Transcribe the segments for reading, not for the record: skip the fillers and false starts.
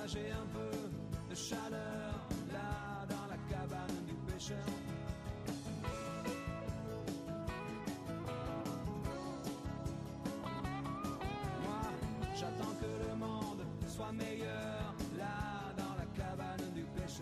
j'ai un peu de chaleur là dans la cabane du pêcheur. Moi, j'attends que le monde soit meilleur là dans la cabane du pêcheur.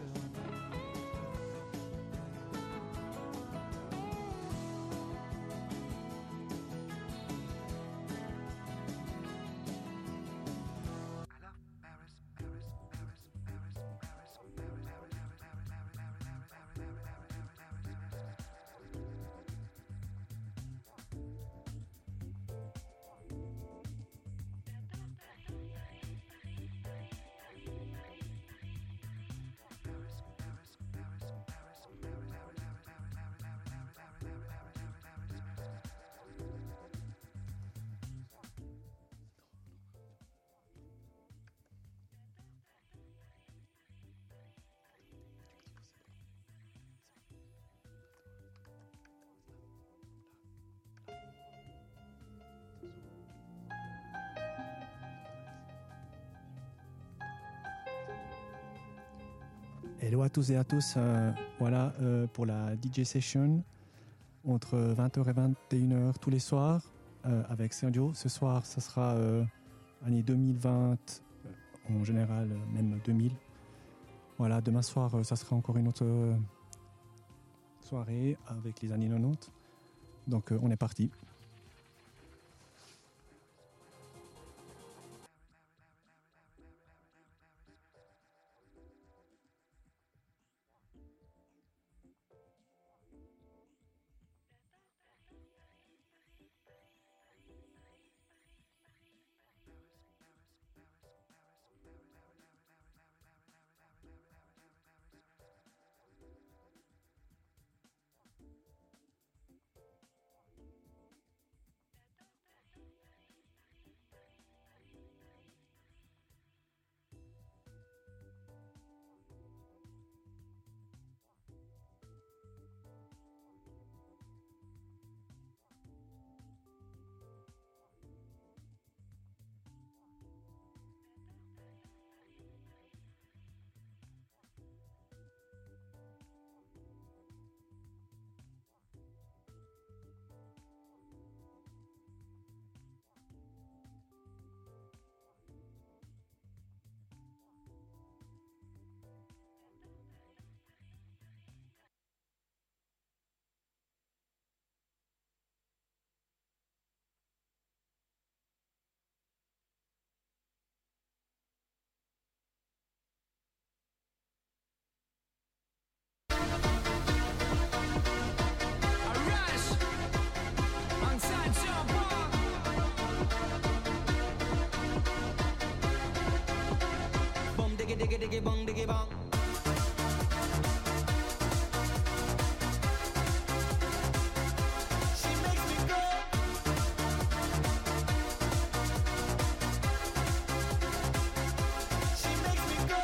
Hello à tous et à tous, voilà pour la DJ Session entre 20h et 21h tous les soirs avec Sergio. Ce soir, ça sera année 2020, en général même 2000. Voilà, demain soir, ça sera encore une autre soirée avec les années 90. Donc on est parti. diggy diggy bong diggy bong. She makes me go. She makes me go.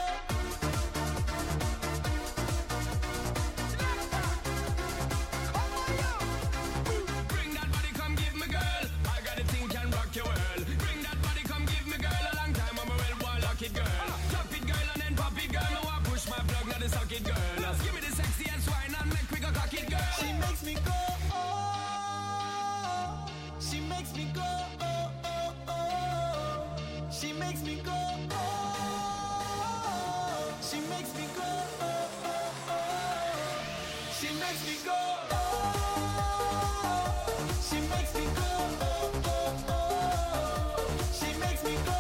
Bring that body, come give me, girl. I got a thing can rock your world. Bring that body, come give me, girl. A long time I'm a well boy, lock it, girl. Drop it, girl, and then pop it, girl. No, I push my plug, now the socket, girl. Just give me the sexy and swine and make me go cock it, girl. She makes me go. Oh, she makes me go. Oh, oh, oh. She makes me go. Oh, she makes me go. Oh, oh, oh. She makes me go. Oh, she makes me go. Oh, oh, oh. She makes me go.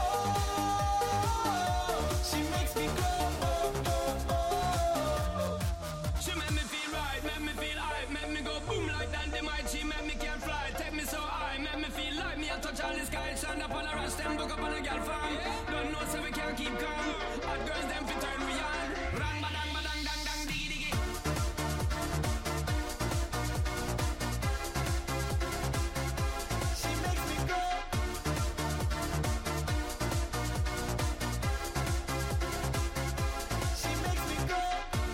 Oh, she makes me go. Oh, oh, oh. She make me feel right, make me feel high, make me go boom like dynamite. She make me can fly, take me so high, make me feel like me. I touch all the sky, stand up on a rush, then book up on a girl farm. Don't know so we can't keep calm. Hot girls them fi turn me on. Run badang badang dang dang diggy diggy. She makes me go. She makes me go.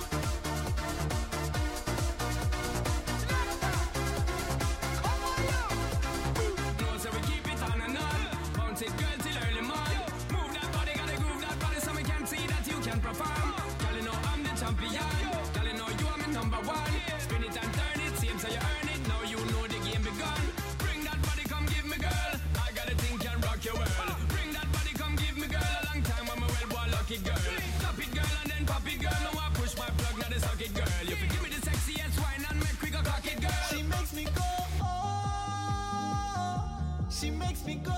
No, so we keep it on and on. Bounce it, girl, till early morning. Move that body, gotta groove that body, so we can me go.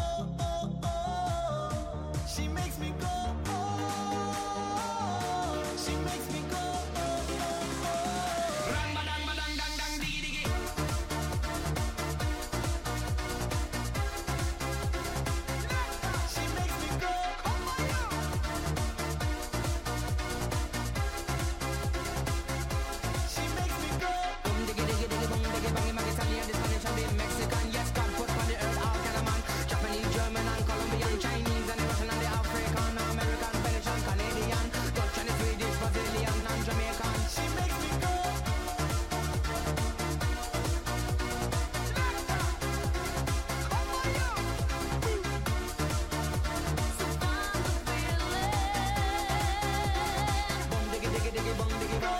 She makes me go. She makes me go. Rang badang badang dang dang diggy diggy. She makes me go. She makes me go. Boom diggy diggy diggy boom diggy bang bang Italian, Spanish and the Mexican. Yes, God put on the earth all kind of man. Japanese, German and Colombian, Chinese and the Russian and the African, American, Venetian, Canadian, Dutch and the Swedish, Brazilian and Jamaican. She makes me go. Boom diggy diggy diggy boom diggy go.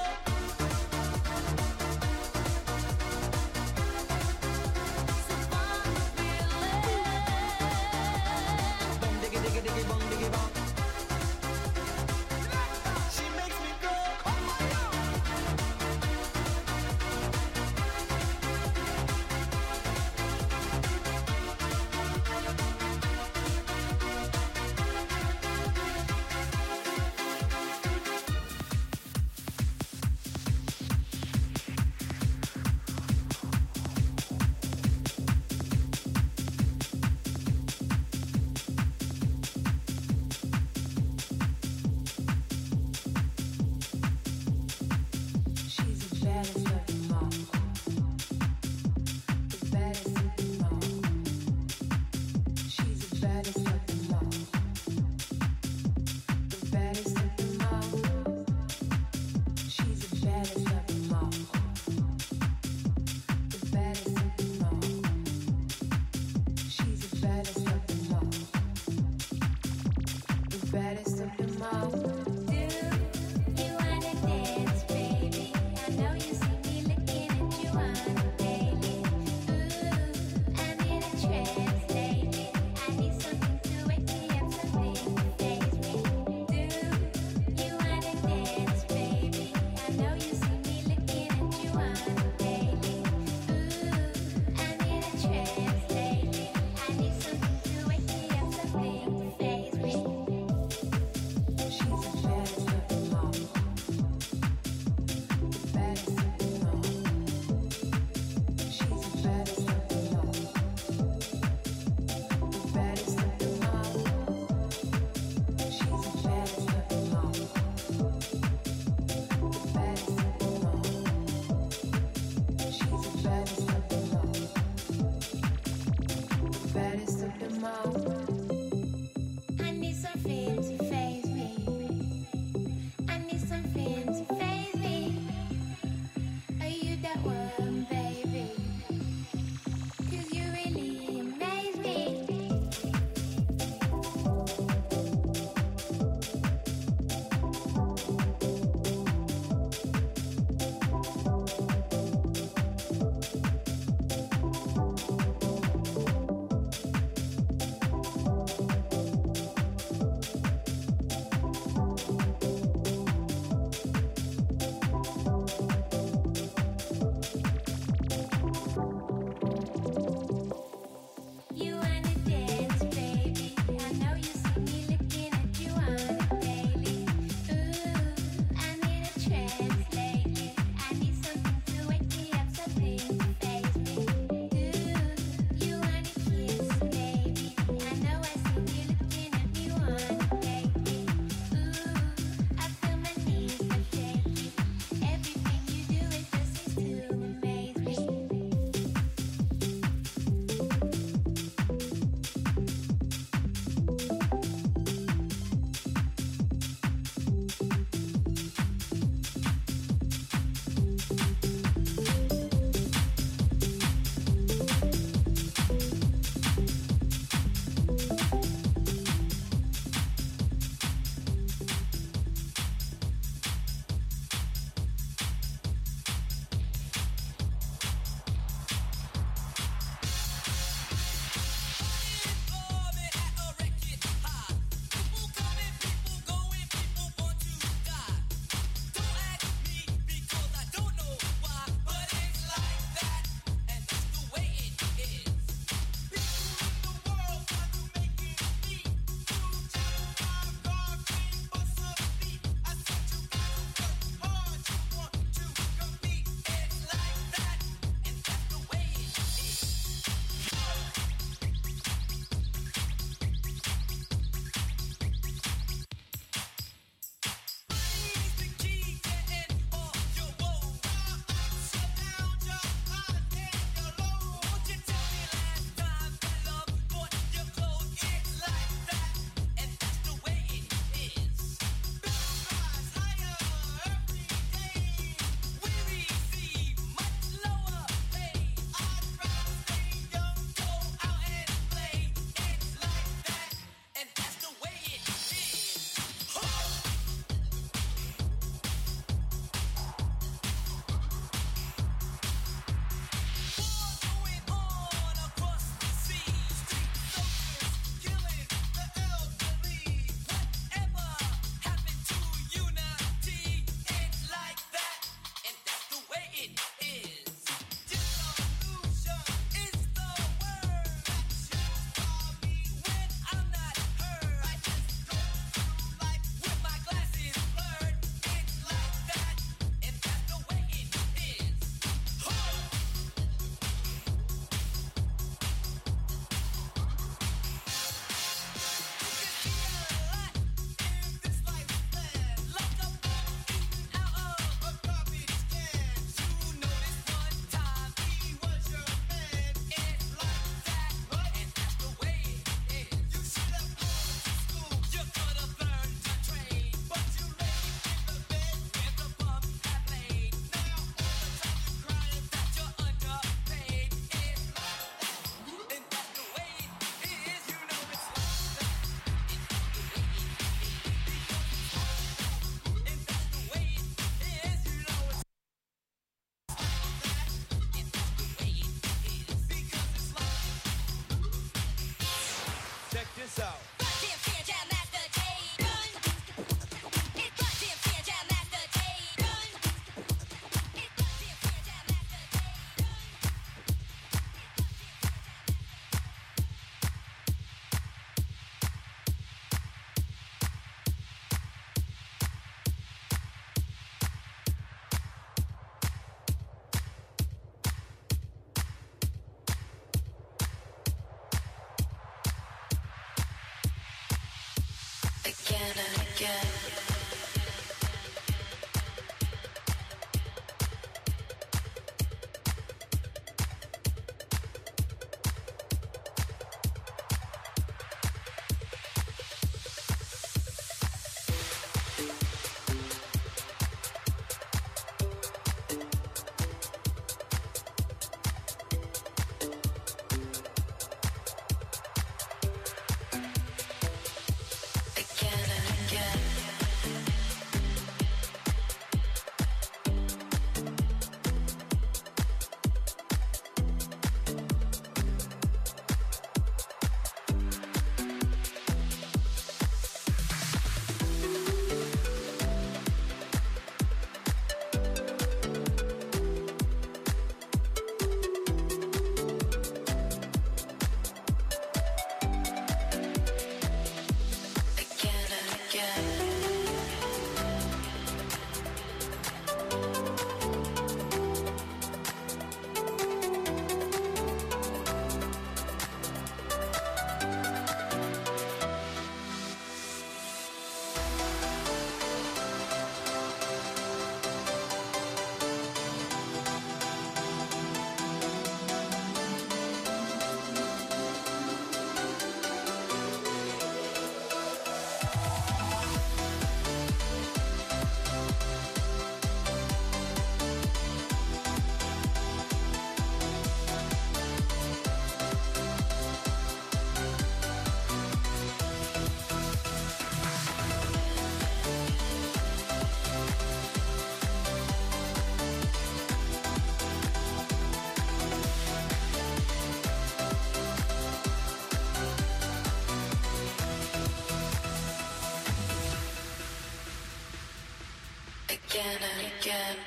Boom diggy diggy diggy boom diggy bong. She makes me go. She's the baddest of them all. The baddest of them all. She's the baddest of them all. The baddest of them all. She's the baddest of them all. The baddest of them all. She's the baddest of them all. The baddest of them all. You wanna dance, baby? I know you see me looking at you on a daily. Ooh, I'm in a trance lately. I need something to wake me up, something to faze me. Do you wanna dance, baby? I know you see me looking at you on a daily. Ooh, I'm in a trance lately. I need something to wake me up, something to faze me. Check this out. Again and again. Again and again. Again and again. Again and again.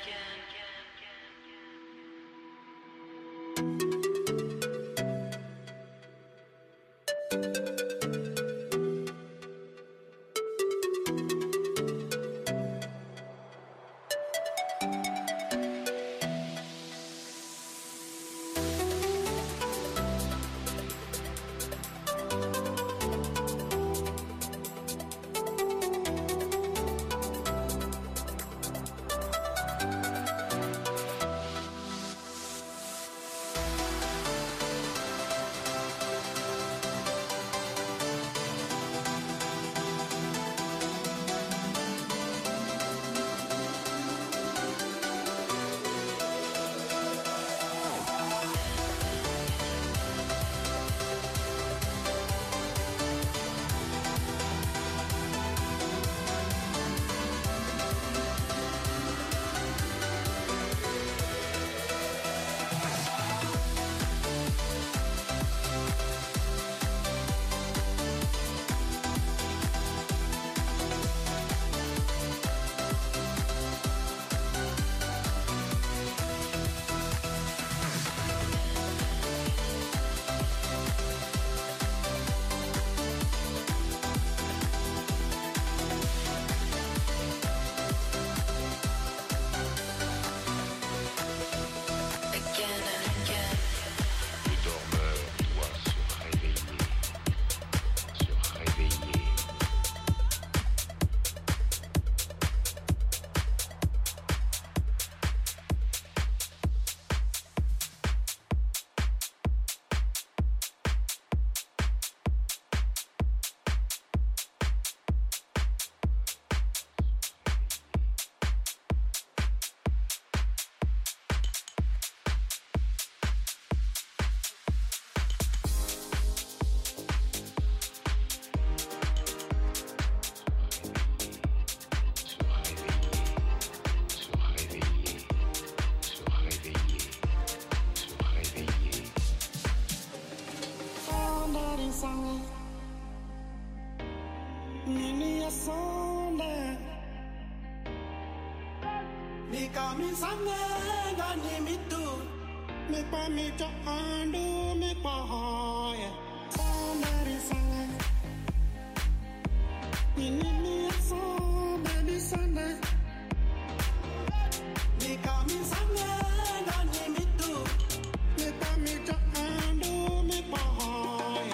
Again and again. Le dormeur doit se réveiller, se réveiller. Dirty song. Nini asonde Mikami sangenga ni mitu Mikpa mito andu mikpa hoye Sondari sange Nini asonde di sande Mikami sangenga ni mitu Mikpa mito andu mikpa hoye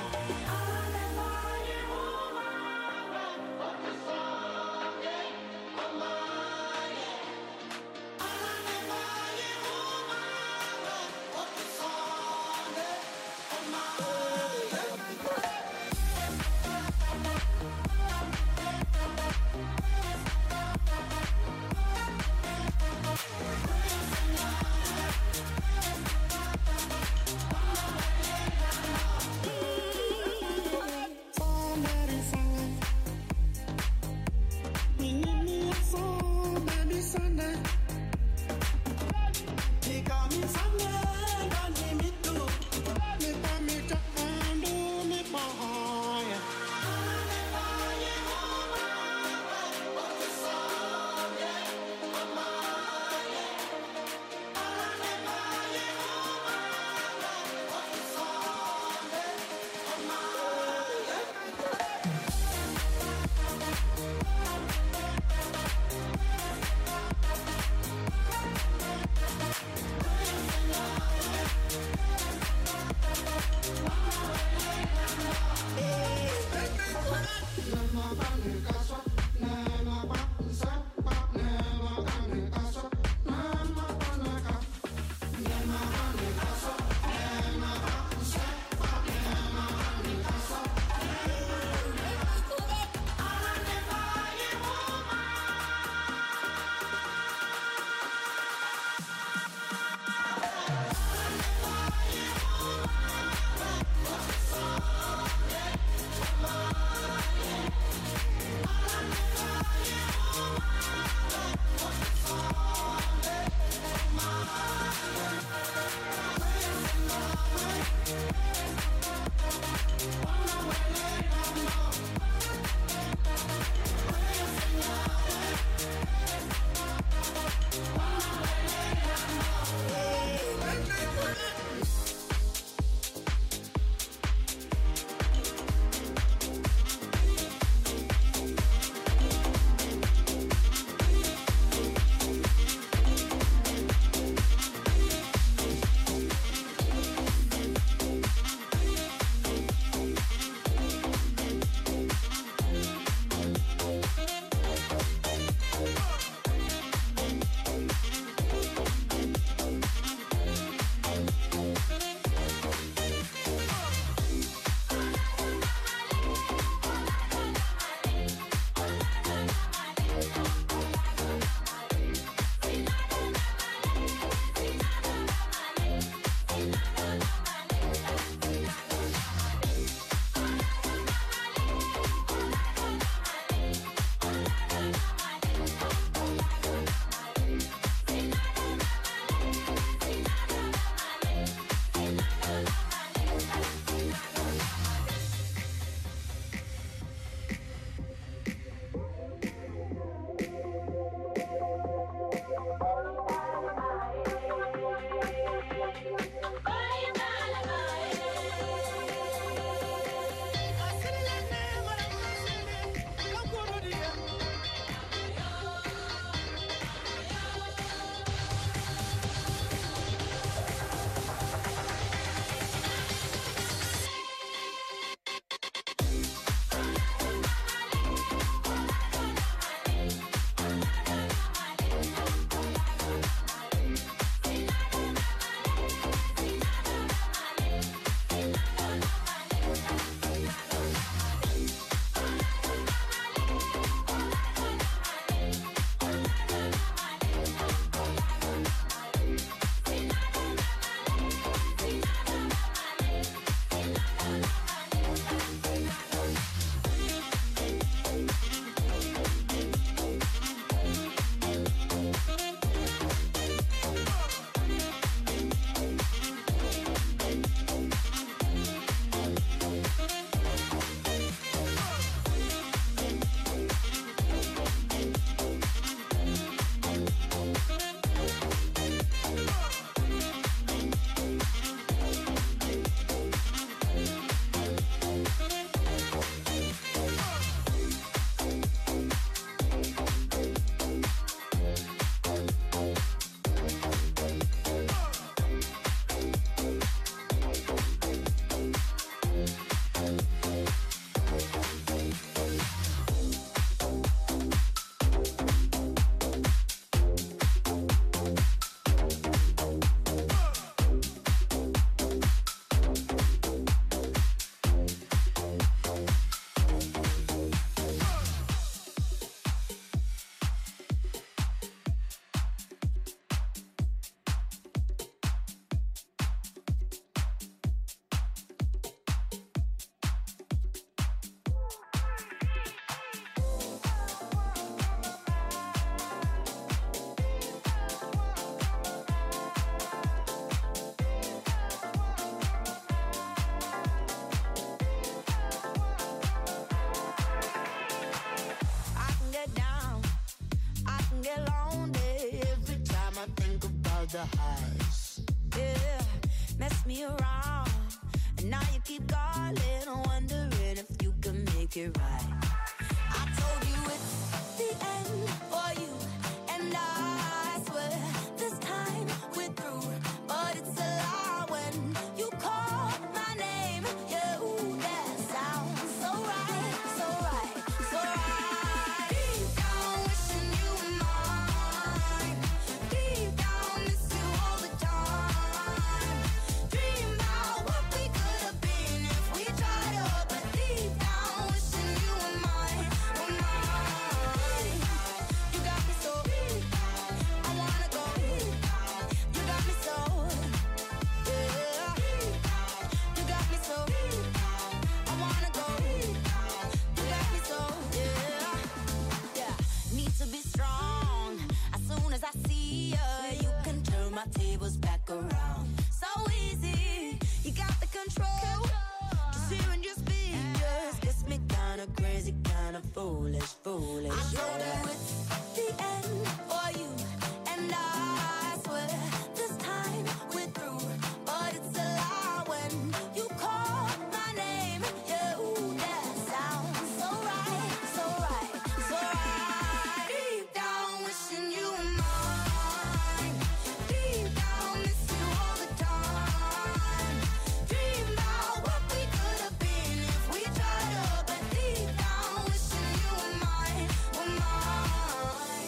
all the highs. Yeah, mess me around, and now you keep calling, wondering if you can make it right. I told you it's the end for you, and I swear this time we're through. But it's a lie when you call my name. Yeah, ooh, that sounds so right, so right, so right. Deep down wishing you were mine. Deep down miss you all the time. Dream about what we could have been if we tried up. But deep down wishing you were mine, were mine. You got me so I wanna go. You got me so yeah. You got me so I wanna go. You got me so yeah. Yeah, need to be strong. As soon as I see you, you can turn my tables back around. So easy, you got the control. Just hearing your speakers gets me kinda crazy, kinda foolish, foolish. I told you it's the end for you, and I swear this time we're through. But it's a lie when you call my name. Yeah, ooh, that sounds so right, so right, so right. Deep down wishing you were mine. Deep down miss you all the time. Dream about what we could have been if we tried up. But deep down wishing you were mine, were mine.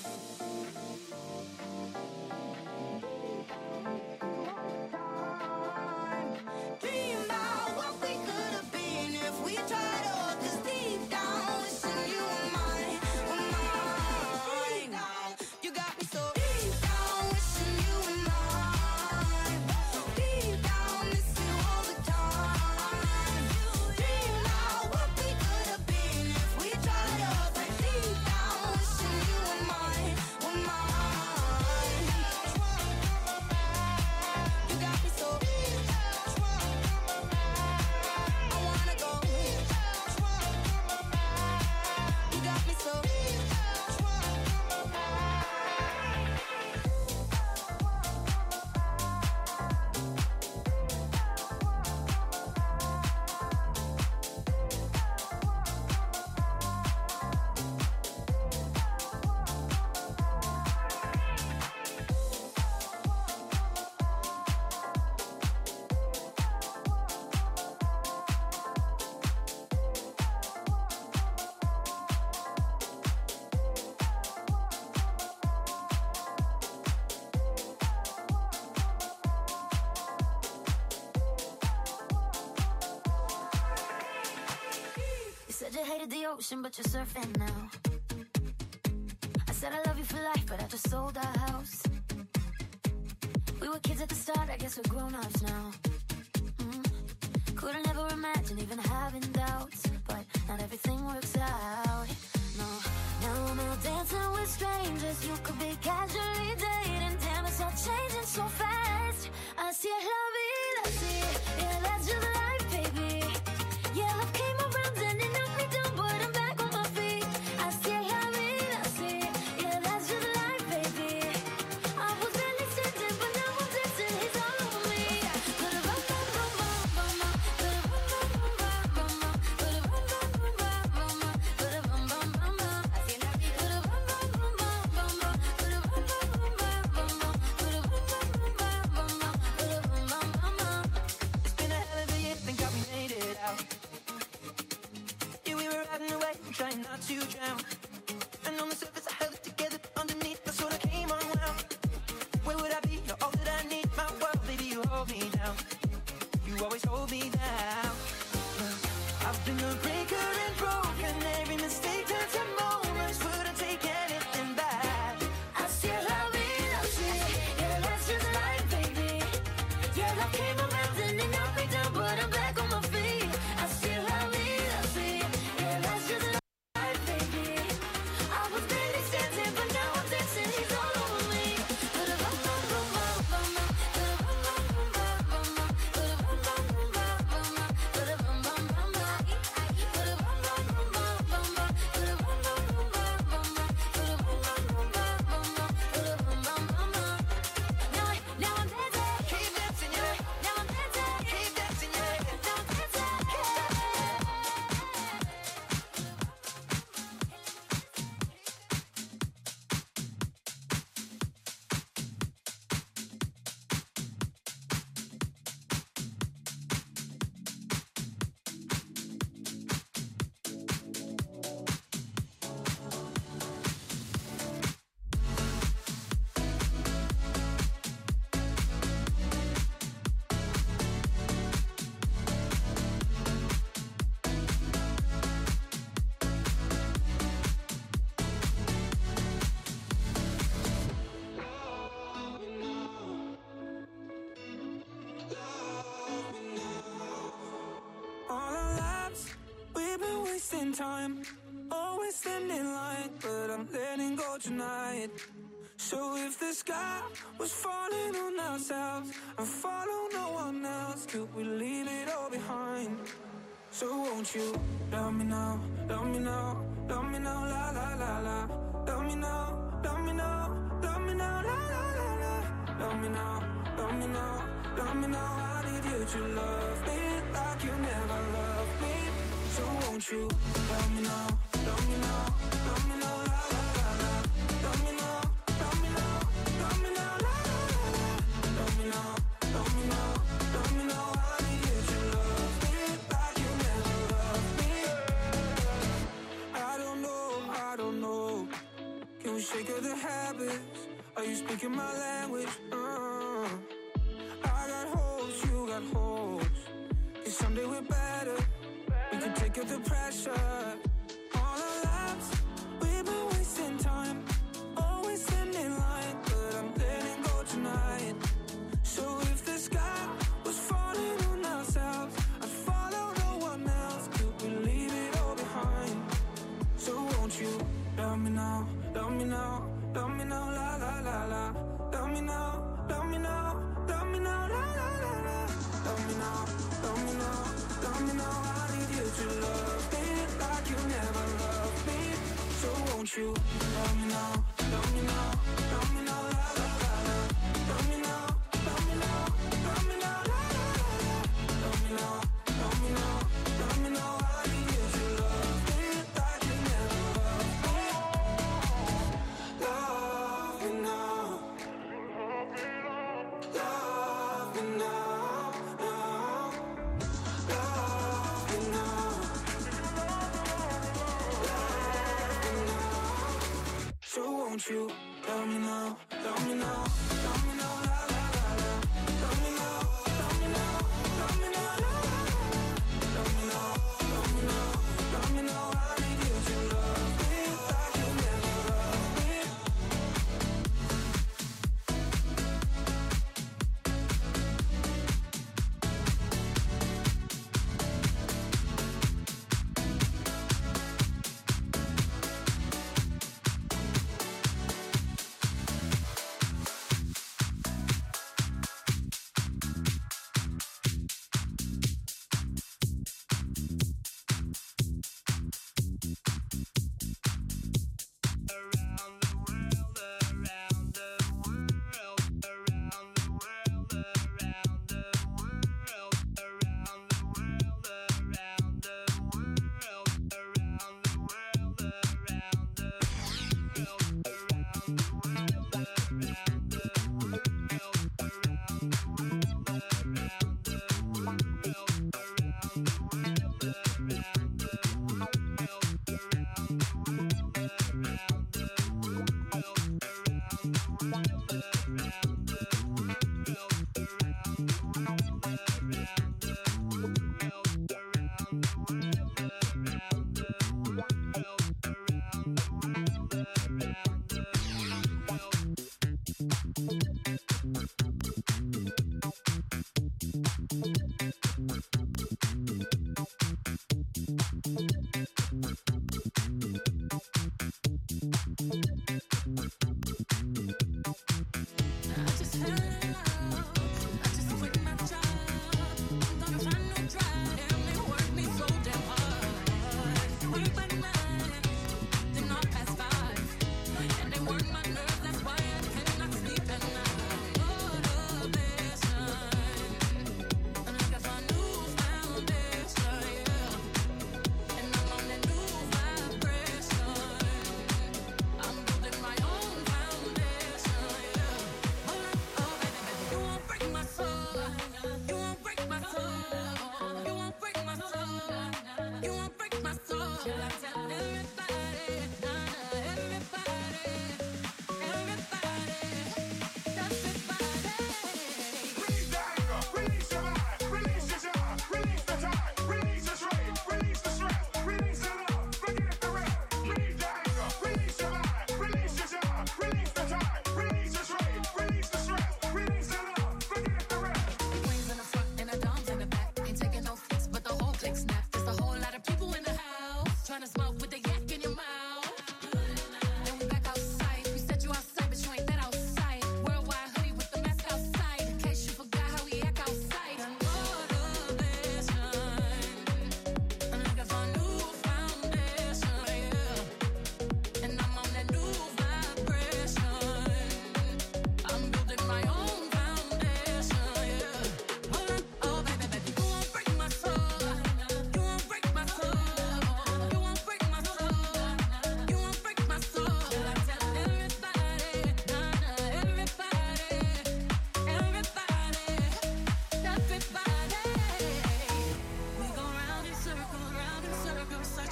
Dream about what we could have been if we tried up. 'Cause deep down wishing you were mine, were mine. You got me so deep down wishing you were mine. Deep down miss you all the time. Dream about what we could have been if we tried up. But deep down wishing you were mine, were mine. You got me so I wanna go. You got me so You said you hated the ocean, but you're surfing now. I said I love you for life, but I just sold our house. We were kids at the start, I guess we're grown-ups now. Couldn't ever imagine even having doubts, but not everything works out. No, now I'm out dancing with strangers. You could be casually dating. Damn, it's all changing so fast. Así es la vida, sí. Yeah, that's just life, baby. Yeah, love came around and it knocked me down, but I'm back on my feet. Así es la vida, sí. Yeah, that's just life, baby. I was barely sitting, but now I'm dancing. He's all over me. It's been a hell of a year, thank God we made it out. Yeah, we were riding away, trying not to drown. And on the surface I held it together, but underneath I sort of came unwound. Where would I be? You're all that I need, my world, baby, you hold me down. You always hold me down. I've been a breaker and broken, every mistake turns to moments, wouldn't take anything back. Así es la vida, sí. Yeah, that's just life, baby. Yeah, love came around and it knocked me down, but I'm back on my feet. Así es la vida, sí. Yeah, that's just life, baby. I was barely wasting time, always standing in line, but I'm letting go tonight. So if the sky was falling on ourselves and follow no one else, could we leave it all behind? So won't you love me now, love me now, love me now, la la la la. Love me now, love me now, love me now, la la la la. Love me now, love me now, love me now. I need you to love me like you never loved me. So won't you love me now, love me now, love me now, la la la la. Love me now, love me now, love me now, la la la la. Love me now, love me now, love me now. I need you to love me like you never loved me. I don't know. Can we shake of the habits? Are you speaking my language? I got hopes, you got hopes. 'Cause someday we're better. We can take up the pressure. All our lives, we've been wasting time, always standing in line, but I'm letting go tonight. So if the sky was falling on ourselves, I'd follow no one else. Could we leave it all behind? So won't you love me now, love me now, love me now, la la la la. Love me now, love me now, love me now, la la la la. Love me now, love me now, love me now. I need you to love me like you never loved me. So won't you love me now, love me now, love me now, la la la la. Love me now, love me now, love me now, la la la la. Love me now, love me now, love me now. I need you to love me like you never loved me. Love me now, love me now, love me now. So won't you love me now, love me now, love me now, la la la la. Love me now, love me now, love me now, la la la la. Love me now, love me now, love me now. I need you to love me like you never loved me.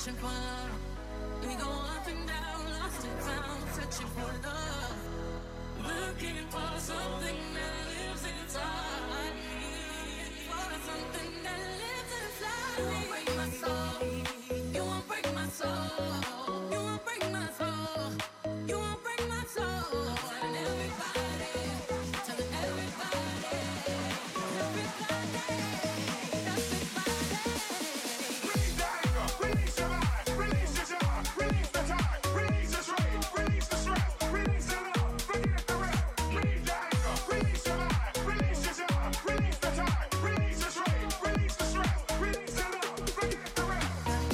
searching for love. We go up and down, lost and found, searching for love. Looking for something that lives inside me. For something that lives inside me. You won't break my soul. You won't break my soul. You won't break my soul. You won't break my soul. And everybody, telling everybody, Release the anger, release your mind, release your joy, release the time, release the strain, release the stress, release the love, forget the rest. Release the anger, release your mind, release your joy, release the time, release the strain, release the stress, release the love, forget the rest.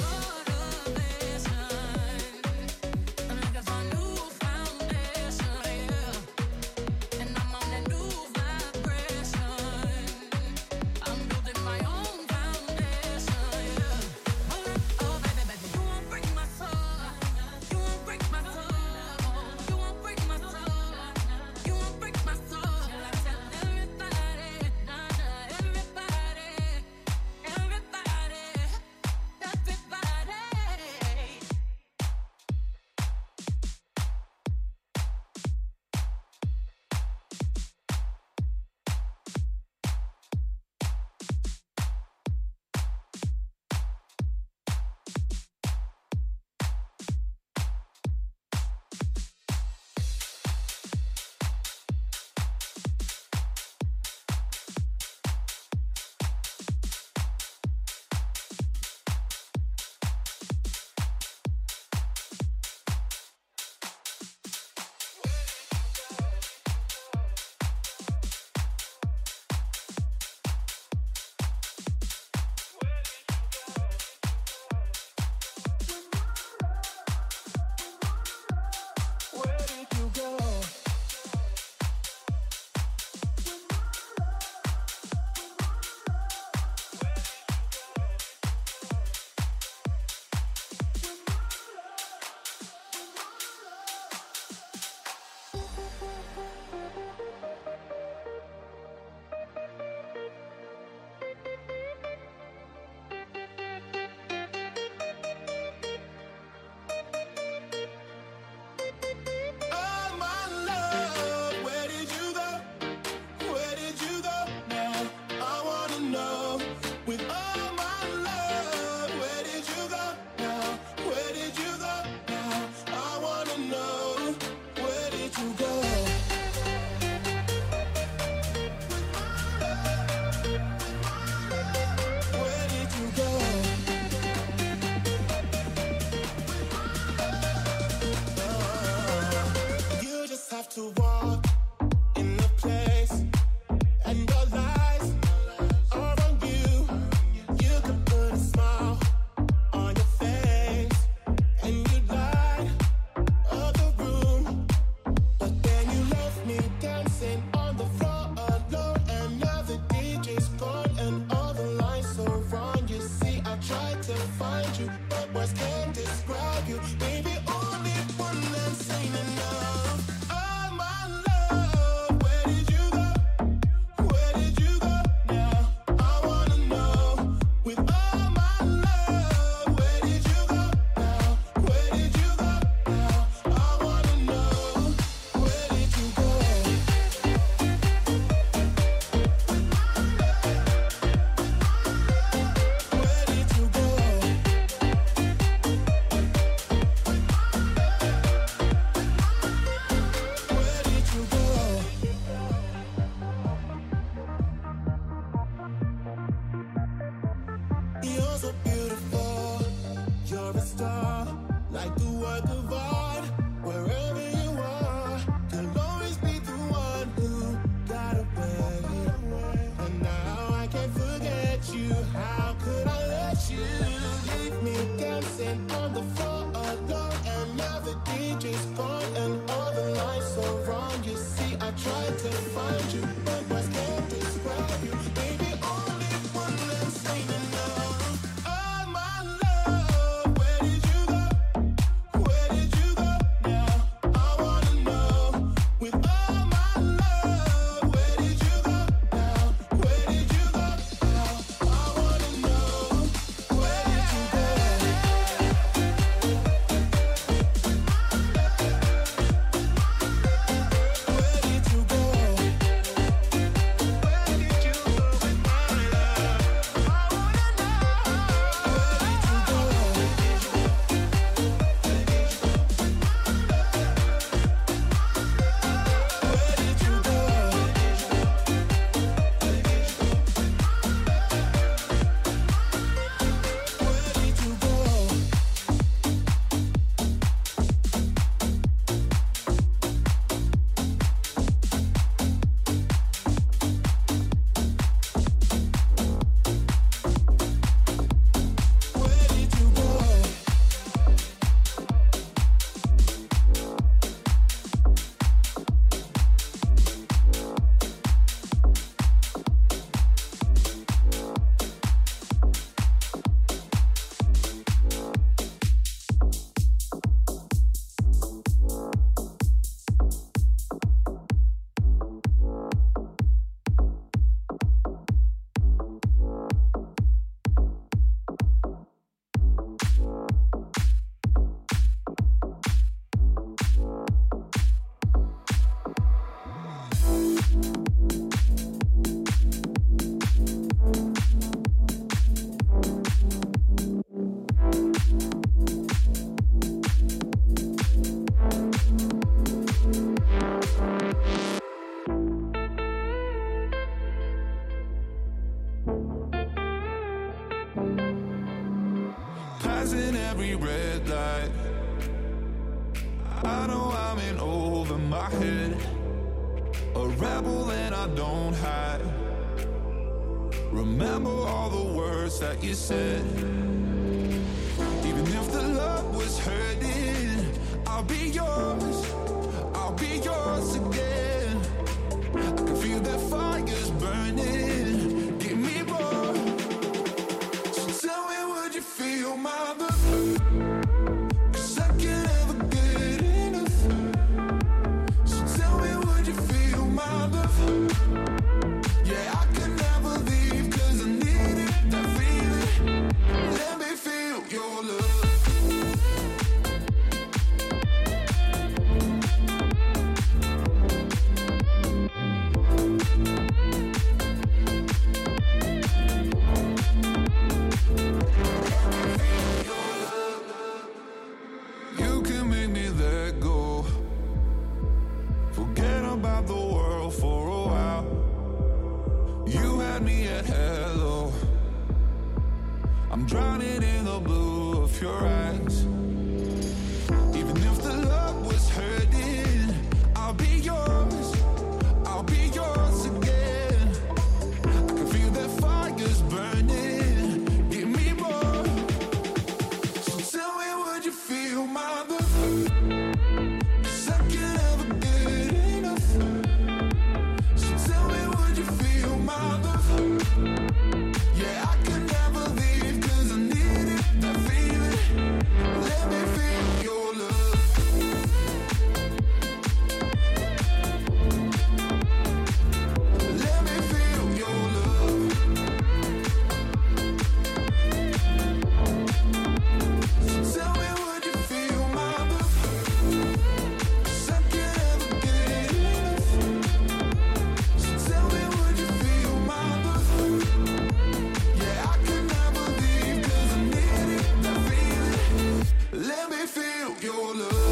Where did you go? Oh my love, where did you go? Where did you go now? I wanna know. With all my love, where did you go now? Where did you go now? I wanna know. Where did you go? Where did you go? You just have to walk in the place, and your lies are on you. You can put a smile on your face, and you light up the room. But then you left me dancing on the floor alone, and now the DJ's gone, and all the lights are on. You see, I tried to find you, but words can't describe you. Baby, only one that's ain't enough. Oh my love, where did you go? Where did you go now? I wanna know. With all my love, where did you go now? Where did you go now? I wanna know. Where did you go? Where did you go? Where did you go? You're so beautiful, you're a star, like the work of art. Wherever you are, you'll always be the one who got away. And now I can't forget you. How could I let you leave me dancing on the floor alone? And now the DJ's gone, and all the lights are wrong. You see, I tried to find you, but words can't describe you. Baby, only one that's ain't enough. Oh my love, where did you go? Where did you go now? every red light. I know I'm in over my head, a rebel and I don't hide. Remember all the words that you said. Even if the love was hurting, I'll be yours again. I can feel that fire's burning. Give me more. So tell me, would you feel my love? 'Cause I can't ever get enough. So tell me, would you feel my love? Yeah, I can never leave 'cause I need it, that feeling. Let me feel your love. You can make me let go. Forget about the world for a while. You had me at hello. I'm drowning in the blue of your eyes. Even if the love was hurting, I'll be yours again. I can feel that fire's burning. Give me more. So tell me, would you feel my love? 'Cause I can't ever get enough. So tell me, would you feel my love? Yeah, I can never leave 'cause I need it, that feeling. Let me feel your love. Let me feel your love. So tell me, would you feel my love? 'Cause I can't ever get enough. So tell me, would you feel my love? Yeah, I can never leave 'cause I need it, that feeling. Let me feel your love.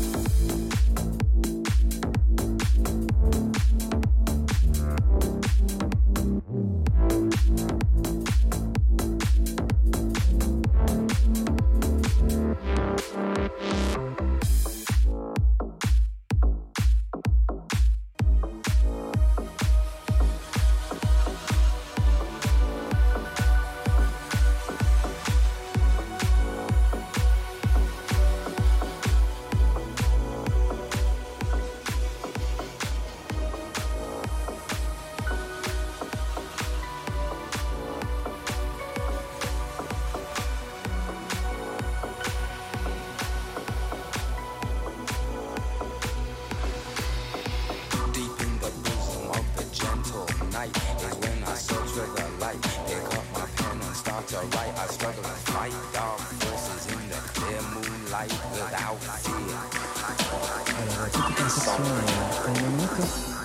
Deep in the bosom of the gentle night is when I search for the light. Pick up my pen and start to write. I struggle to fight dark forces in the clear moonlight without fear. Alors, petite insertion en minute.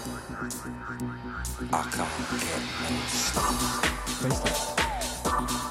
I can't get no sleep. Bracelet.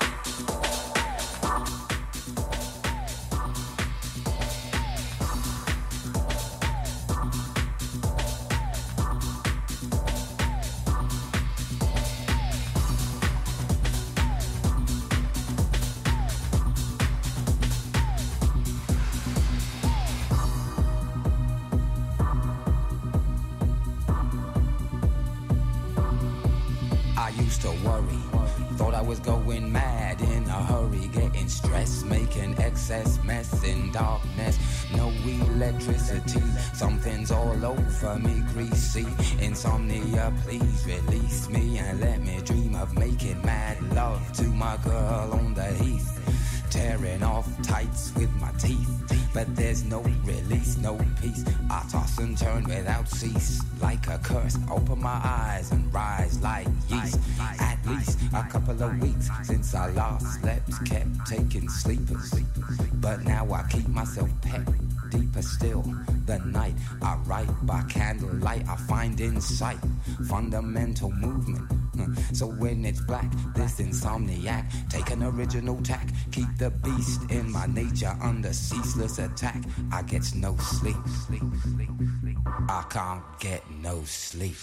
I used to worry, thought I was going mad in a hurry, getting stressed, making excess mess in darkness. No electricity, something's all over me, greasy. Insomnia, please release me and let me dream of making mad love to my girl on the heath. Tearing off tights with my teeth, but there's no release, no peace. I toss and turn without cease, like a curse. Open my eyes and rise like yeast. At least a couple of weeks since I last slept, kept taking sleepers, but now I keep myself pet. Deeper still, the night I write by candlelight, I find insight, fundamental movement. So when it's black, this insomniac, take an original tack, keep the beast in my nature under ceaseless attack. I get no sleep, I can't get no sleep.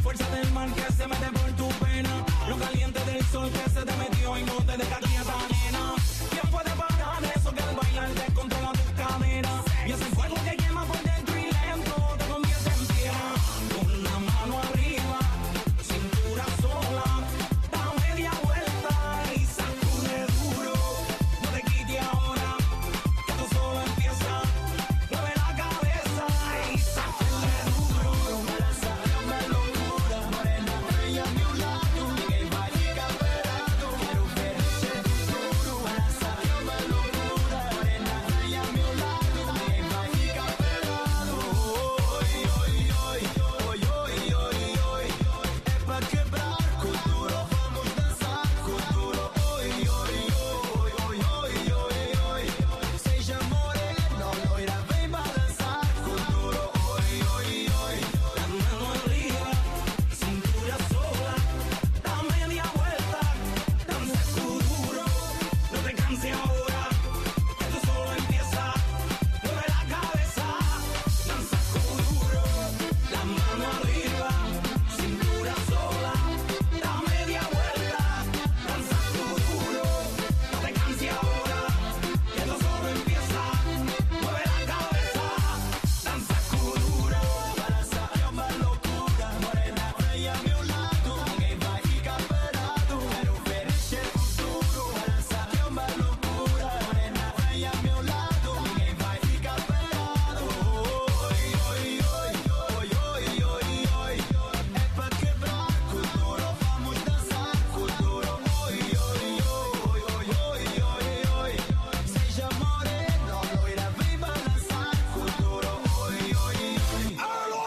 fuerza del mal que se mete por tu pena, lo caliente del sol que se te metió y no te deja quieta, nena. ¿Quién puede parar eso que al bailar te controla tus caderas? Y ese fuego que quema por dentro y lento te convierte en tierra. Con la mano arriba, cintura sola, da media vuelta y sacude duro. No te quites ahora, que esto solo empieza. Mueve la cabeza y sacude duro. Balanceame locura, morena, bella a mi lado, que vaya camperado. Quiero ver ese futuro. Balanceame locura, morena, bella a mi lado, que vaya camperado. Hoy, hoy, hoy, hoy, hoy, hoy, hoy, es pa' quebrar con duro, vamos a dançar con duro. Hoy, hoy, hoy, hoy, hoy, hoy, hoy, seja morena, loira, vem balançar con duro. Hoy, hoy, hoy, la mano arriba, cintura sola, da media vuelta, danza con duro. No te canses ahora, que esto solo empieza. Mueve la cabeza, danza con duro. La mano arriba, cintura sola, da media vuelta, danza con duro. No te canses ahora, que esto solo empieza. Mueve la cabeza, danza con duro. Balanceame locura, morena, bella a mi lado, que vai ficar parado. Quero ver esse futuro. Balanceame locura, morena, bella a mi lado, que vai ficar parado. Oi, oi, oi, oi, oi, oi, oi, é pra quebrar com duro, vamos dançar com duro. Oi, oi, oi, oi, oi, oi, oi, seja morena, loira, vem balançar com duro. Oi, oi, oi. Alô,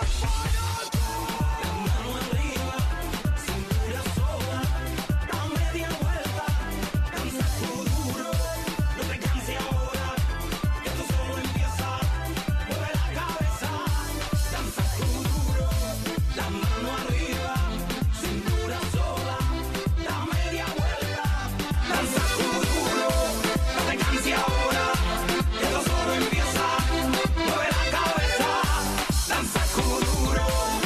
la mano arriba, cintura sola, da media vuelta, danza con duro. No te canses ahora, que esto solo empieza. Mueve la cabeza, danza con duro. La mano arriba, cintura sola, da media vuelta, danza con duro. No te canses ahora, que esto solo empieza. Mueve la cabeza, danza con duro.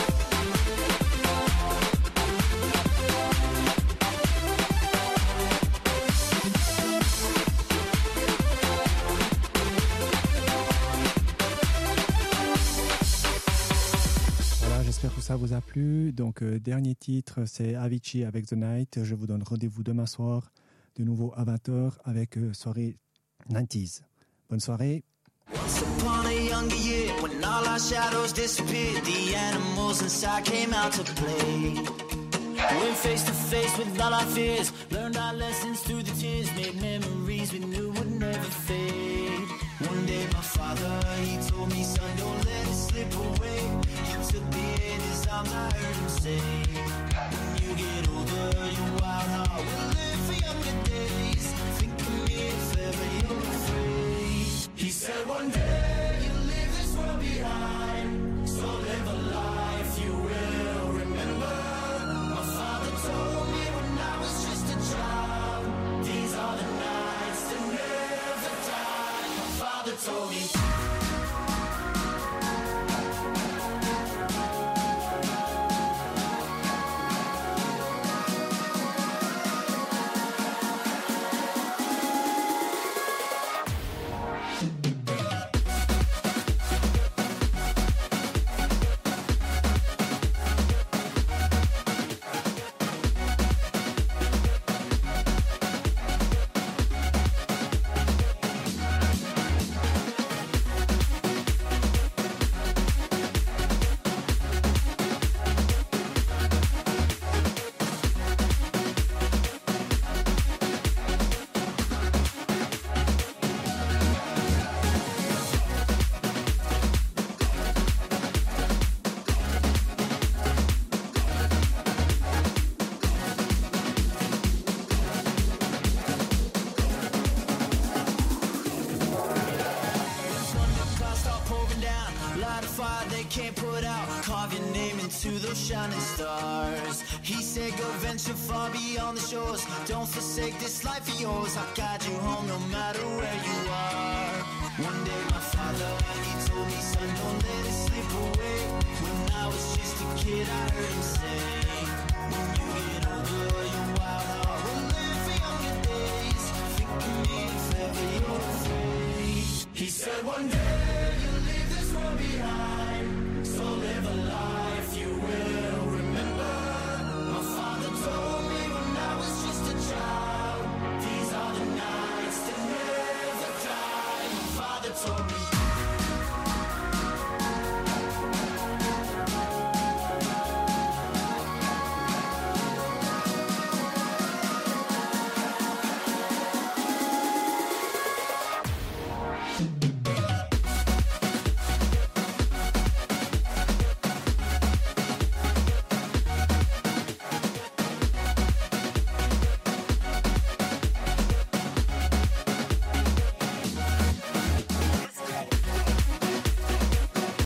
Voilà, j'espère que ça vous a plu. Donc, dernier titre, c'est Avicii avec The Night. Je vous donne rendez-vous demain soir, de nouveau à 20h, avec soirée 90s. Bonne soirée. Once upon a younger year, when all our shadows disappeared, the animals inside came out to play. Went face to face with all our fears, learned our lessons through the tears, made memories we knew would never fade. One day my father, he told me, son, don't let it slip away. He took me in his arms, I heard him say, when you get older, your wild heart will live for younger days. Think of me if ever you're afraid. He said one day you'll leave this world behind, so live a life you will remember. My father told me when I was just a child, these are the nights that never die. My father told me. Can't put out, carve your name into those shining stars. He said go venture far beyond the shores, don't forsake this life of yours. I'll guide you home no matter where you are. One day my father, he told me, son, don't let it slip away. When I